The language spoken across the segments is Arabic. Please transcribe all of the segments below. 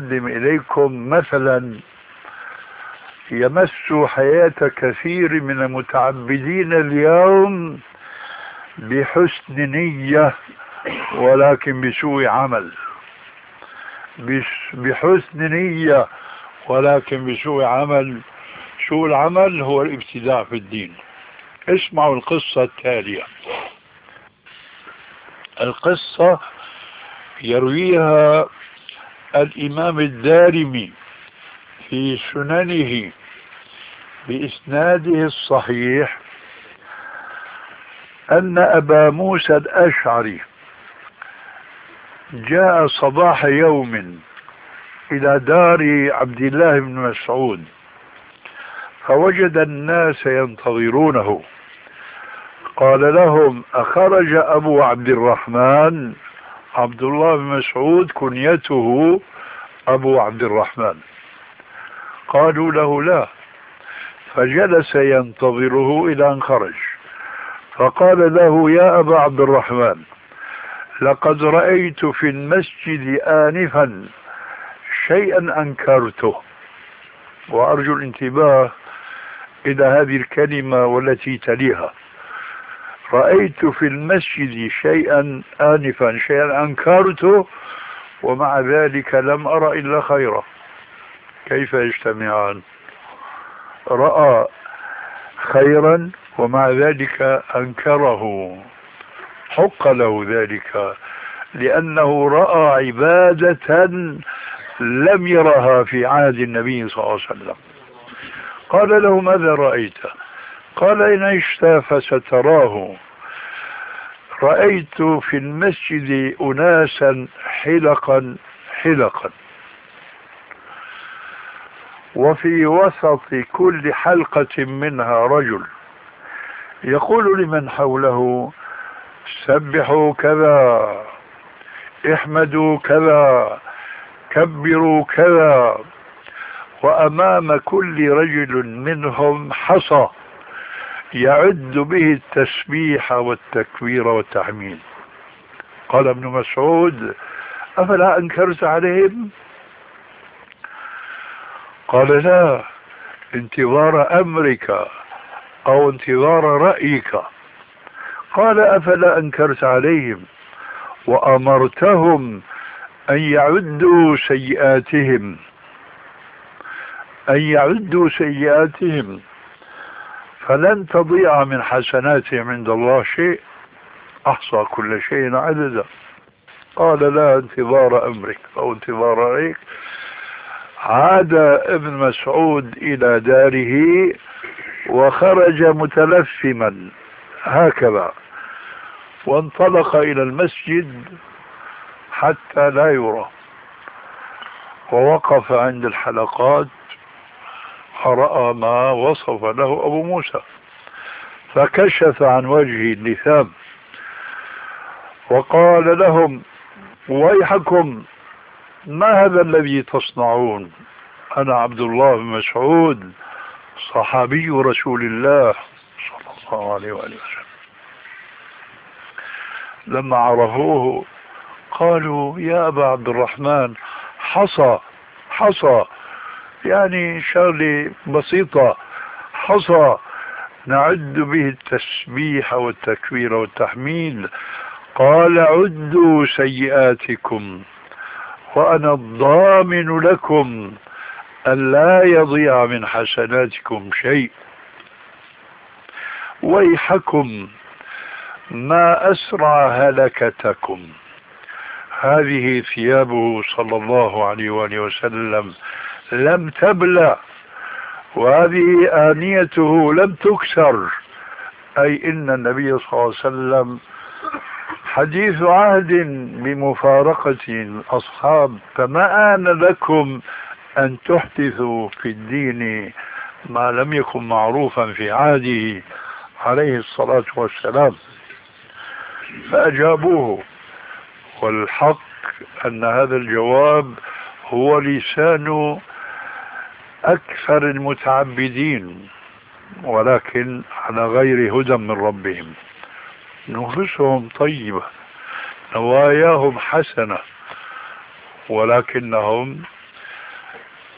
أقدم إليكم مثلا يمس حياة كثير من المتعبدين اليوم بحسن نية ولكن بسوء عمل، بحسن نية ولكن بسوء عمل. سوء العمل هو الابتداع في الدين. اسمعوا القصة التالية. القصة يرويها الإمام الدارمي في سننه بإسناده الصحيح أن أبا موسى الأشعري جاء صباح يوم إلى دار عبد الله بن مسعود فوجد الناس ينتظرونه. قال لهم: أخرج أبو عبد الرحمن؟ عبد الله بن مسعود كنيته أبو عبد الرحمن. قالوا له: لا. فجلس ينتظره إلى أن خرج، فقال له: يا أبا عبد الرحمن، لقد رأيت في المسجد آنفا شيئا أنكرته. وأرجو الانتباه إلى هذه الكلمة والتي تليها: رأيت في المسجد شيئا آنفا، شيئا أنكرته ومع ذلك لم أرى إلا خيرا. كيف يجتمعان؟ رأى خيرا ومع ذلك أنكره. حق له ذلك لأنه رأى عبادة لم يرها في عهد النبي صلى الله عليه وسلم. قال له: ماذا رأيت؟ قال: إن عشت فستراه. رأيت في المسجد أناسا حلقا حلقا، وفي وسط كل حلقة منها رجل يقول لمن حوله: سبحوا كذا، احمدوا كذا، كبروا كذا. وأمام كل رجل منهم حصى يعد به التسبيح والتكبير والتحميد. قال ابن مسعود: أفلا أنكرت عليهم؟ قال: لا، انتظار أمرك أو انتظار رأيك. قال: أفلا أنكرت عليهم وأمرتهم أن يعدوا سيئاتهم، أن يعدوا سيئاتهم فلن تضيع من حسناتهم عند الله شيء، أحصى كل شيء عددا. قال: لا، انتظار أمرك أو انتظار رأيك. عاد ابن مسعود إلى داره وخرج متلثما هكذا، وانطلق إلى المسجد حتى لا يرى، ووقف عند الحلقات فرأى ما وصف له أبو موسى، فكشف عن وجهه اللثام وقال لهم: ويحكم، ما هذا الذي تصنعون؟ أنا عبد الله بن مسعود صحابي رسول الله صلى الله عليه وآله وسلم. لما عرفوه قالوا: يا أبا عبد الرحمن، حصى حصى، يعني شغلة بسيطة، حصى نعد به التسبيح والتكبير والتحميد. قال: عدوا سيئاتكم وأنا الضامن لكم أن لا يضيع من حسناتكم شيء. ويحكم، ما أسرع هلكتكم. هذه ثيابه صلى الله عليه وآله وسلم لم تبلى، وهذه آنيته لم تكسر، أي إن النبي صلى الله عليه وسلم حديث عهد بمفارقة الأصحاب، فما آن لكم أن تحدثوا في الدين ما لم يكن معروفا في عهده عليه الصلاة والسلام. فأجابوه، والحق أن هذا الجواب هو لسان أكثر المتعبدين، ولكن على غير هدى من ربهم. نفوسهم طيبة، نواياهم حسنة، ولكنهم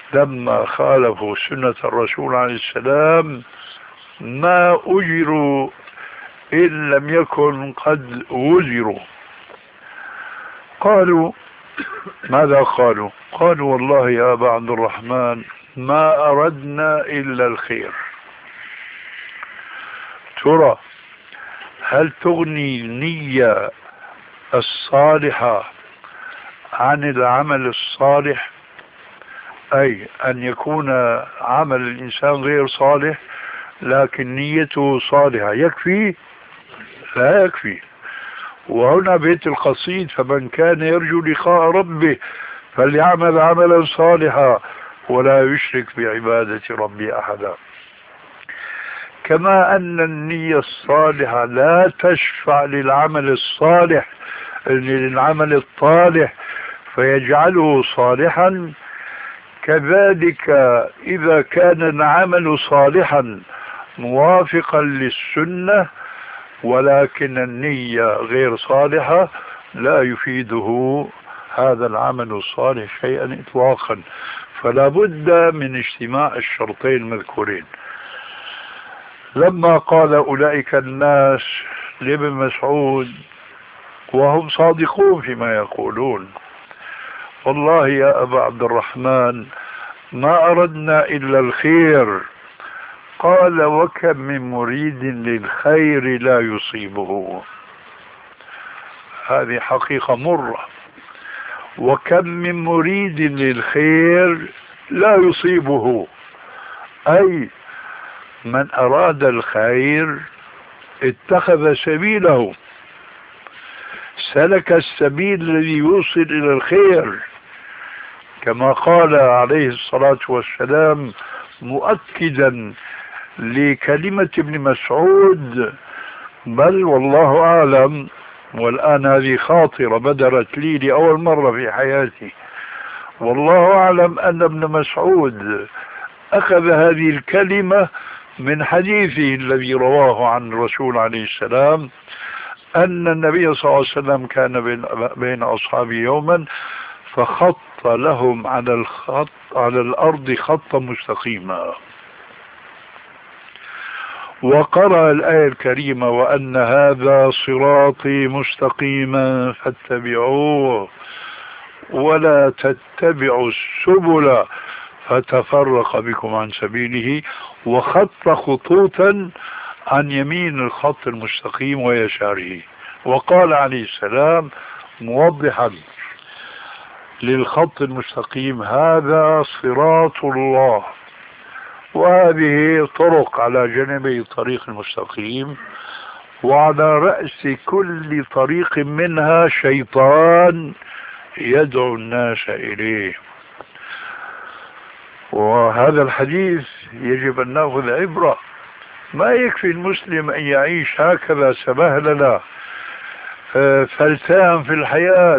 لما خالفوا سنة الرسول عليه السلام ما أجروا إن لم يكن قد وزروا. قالوا ماذا قالوا؟ قالوا والله يا أبا عبد الرحمن ما أردنا إلا الخير. ترى هل تغني النية الصالحة عن العمل الصالح؟ أي أن يكون عمل الإنسان غير صالح لكن نيته صالحة يكفي؟ لا يكفي. وهنا بيت القصيد فمن كان يرجو لقاء ربه فليعمل عملا صالحا ولا يشرك بعبادة ربه أحدا. كما أن النية الصالحة لا تشفع للعمل الصالح للعمل الطالح فيجعله صالحا، كذلك إذا كان العمل صالحا موافقا للسنة ولكن النية غير صالحة لا يفيده هذا العمل الصالح شيئا إطلاقا. فلا بد من اجتماع الشرطين المذكورين. لما قال أولئك الناس لابن مسعود وهم صادقون فيما يقولون والله يا أبا عبد الرحمن ما أردنا إلا الخير، قال وكم من مريد للخير لا يصيبه. هذه حقيقة مرة. وكم من مريد للخير لا يصيبه، أي من أراد الخير اتخذ سبيله، سلك السبيل الذي يوصل إلى الخير، كما قال عليه الصلاة والسلام مؤكدا لكلمة ابن مسعود: بل والله أعلم، والآن هذه خاطرة بدرت لي لأول مرة في حياتي، والله أعلم أن ابن مسعود أخذ هذه الكلمة من حديثه الذي رواه عن الرسول عليه السلام أن النبي صلى الله عليه وسلم كان بين أصحابه يوما فخط لهم على الأرض خطا مستقيما، وقرأ الآية الكريمة: وأن هذا صراطي مستقيما فاتبعوه ولا تتبعوا السبل فتفرق بكم عن سبيله، وخط خطوطا عن يمين الخط المستقيم ويساره. وقال عليه السلام موضحا للخط المستقيم: هذا صراط الله. وهذه طرق على جانبي الطريق المستقيم، وعلى رأس كل طريق منها شيطان يدعو الناس إليه. وهذا الحديث يجب أن نأخذ عبرة. ما يكفي المسلم أن يعيش هكذا سبهللة فلتان في الحياة،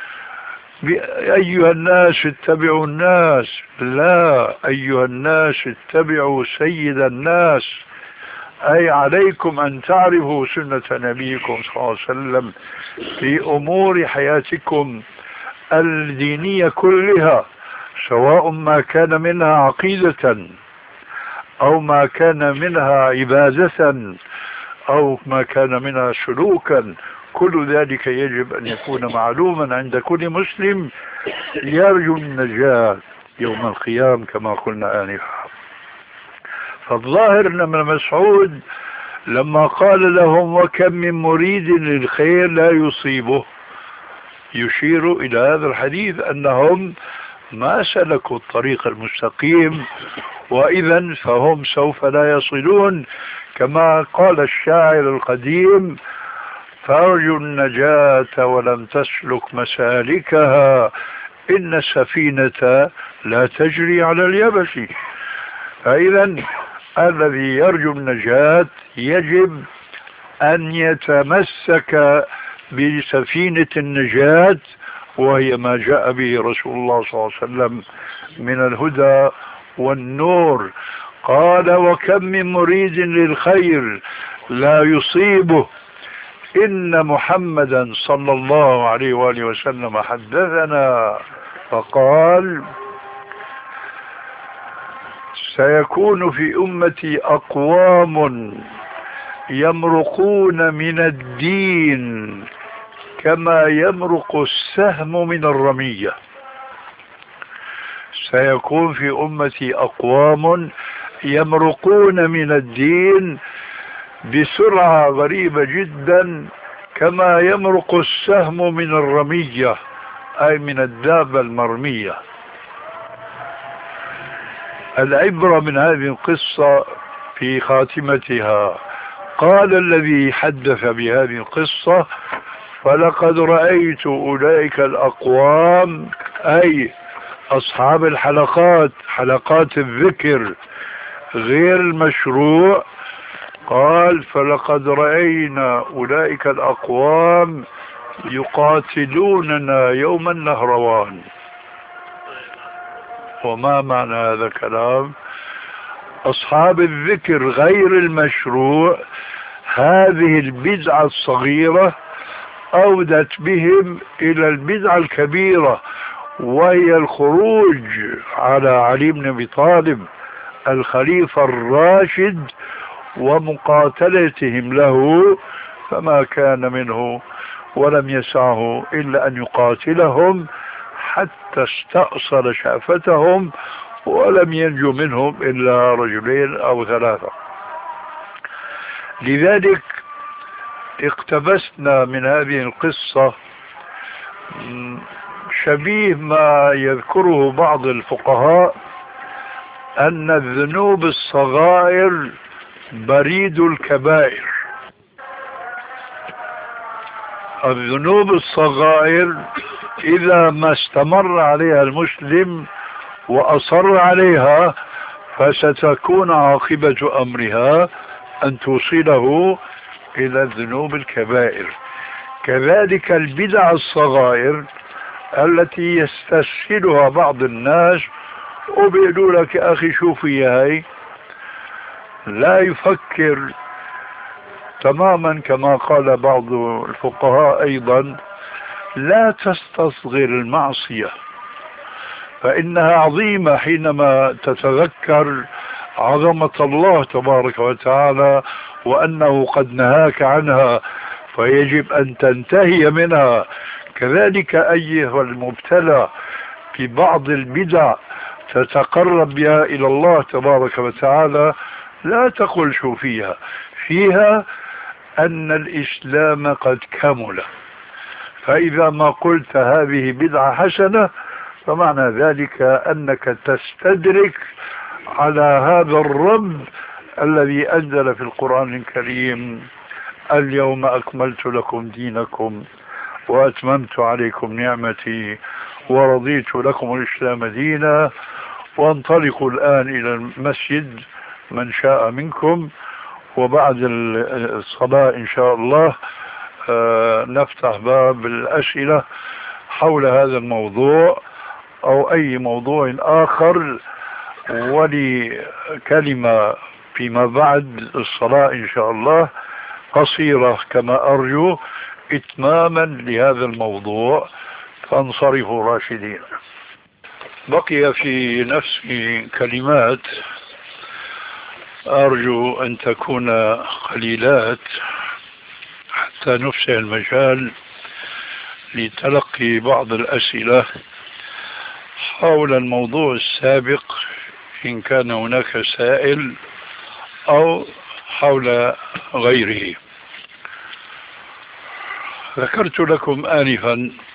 أيها الناس اتبعوا الناس. لا، أيها الناس اتبعوا سيد الناس، أي عليكم أن تعرفوا سنة نبيكم صلى الله عليه وسلم في أمور حياتكم الدينية كلها، سواء ما كان منها عقيدة أو ما كان منها عبادة أو ما كان منها سلوكا. كل ذلك يجب أن يكون معلوما عند كل مسلم يرجو النجاة يوم القيامة كما قلنا آنفا. فالظاهر أن ابن مسعود لما قال لهم وكم من مريد للخير لا يصيبه يشير إلى هذا الحديث أنهم ما سلكوا الطريق المستقيم، وإذا فهم سوف لا يصلون. كما قال الشاعر القديم: فأرجو النجاة ولم تسلك مسالكها، إن السفينة لا تجري على اليبس. فإذا الذي يرجو النجاة يجب أن يتمسك بسفينة النجاة، وهي ما جاء به رسول الله صلى الله عليه وسلم من الهدى والنور. قال وكم من مريد للخير لا يصيبه، إن محمدا صلى الله عليه وآله وسلم حدثنا فقال: سيكون في أمتي أقوام يمرقون من الدين كما يمرق السهم من الرمية. سيكون في أمتي أقوام يمرقون من الدين بسرعة غريبة جدا كما يمرق السهم من الرمية، أي من الدابة المرمية. العبرة من هذه القصة في خاتمتها. قال الذي حدث بهذه القصة: فلقد رأيت أولئك الأقوام، أي أصحاب الحلقات، حلقات الذكر غير المشروع. قال: فلقد رأينا أولئك الأقوام يقاتلوننا يوم النهروان. وما معنى هذا الكلام؟ أصحاب الذكر غير المشروع، هذه البدعة الصغيرة أودت بهم إلى البدعة الكبيرة، وهي الخروج على علي بن أبي طالب الخليفة الراشد ومقاتلتهم له، فما كان منه ولم يسعه إلا أن يقاتلهم حتى استأصل شأفتهم، ولم ينجو منهم إلا رجلين أو ثلاثة. لذلك اقتبسنا من هذه القصة شبيه ما يذكره بعض الفقهاء أن الذنوب الصغائر بريد الكبائر. الذنوب الصغائر إذا ما استمر عليها المسلم وأصر عليها فستكون عاقبة أمرها أن توصله إلى الذنوب الكبائر. كذلك البدع الصغائر التي يستسهلها بعض الناس وبيقولوا لك: يا أخي شوفي هاي، لا يفكر تماما كما قال بعض الفقهاء أيضا: لا تستصغر المعصية، فإنها عظيمة حينما تتذكر عظمة الله تبارك وتعالى وأنه قد نهاك عنها، فيجب أن تنتهي منها. كذلك أيها المبتلى في بعض البدع تتقرب بها إلى الله تبارك وتعالى، لا تقل شو فيها أن الإسلام قد كمل، فإذا ما قلت هذه بدعة حسنة فمعنى ذلك أنك تستدرك على هذا الرب الذي أنزل في القرآن الكريم: اليوم أكملت لكم دينكم وأتممت عليكم نعمتي ورضيت لكم الإسلام دينا، وانطلقوا الآن إلى المسجد من شاء منكم، وبعد الصلاة إن شاء الله نفتح باب الأسئلة حول هذا الموضوع أو أي موضوع آخر. ولي كلمة فيما بعد الصلاة إن شاء الله قصيرة كما أرجو إتماما لهذا الموضوع، فانصرفوا راشدين. بقي في نفسي كلمات أرجو أن تكون قليلات حتى نفسح المجال لتلقي بعض الأسئلة حول الموضوع السابق إن كان هناك سائل أو حول غيره. ذكرت لكم آنفا